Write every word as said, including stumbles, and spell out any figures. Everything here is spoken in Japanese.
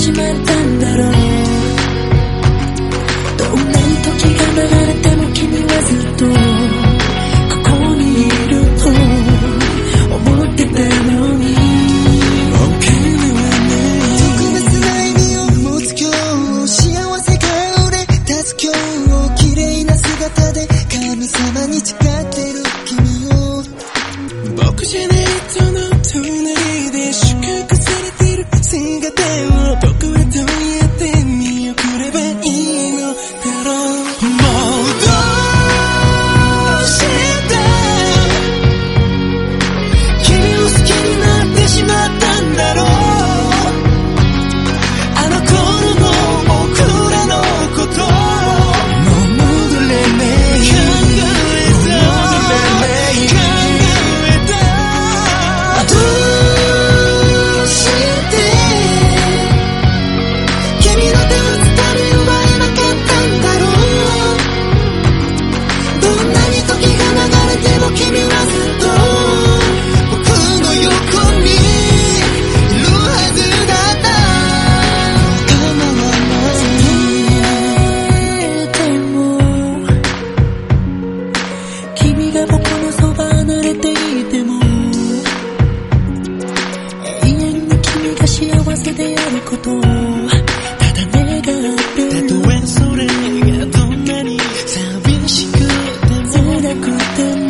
しまったんだろう。どんなに時が流れても君はずっとここにいると思ってたのに、特別な意味を持つ今日、幸せが俺立つ今日、綺麗な姿で神様に誓ってる君を、僕じゃない人の隣で祝福されてる姿を僕はどうやって見送ればいいのだろう。もうどうして君を好きになってしまったんだろう。あの頃の僕らのこともう戻れない考えた考えたどうして君の手を掴み奪えなかったんだろう。どんなに時が流れても君はずっと僕の横にいるはずだった。構わないでも君が僕のそば離れていても永遠に君が幸せであることをただ願って、たとえそれがどんなに寂しくても辛くても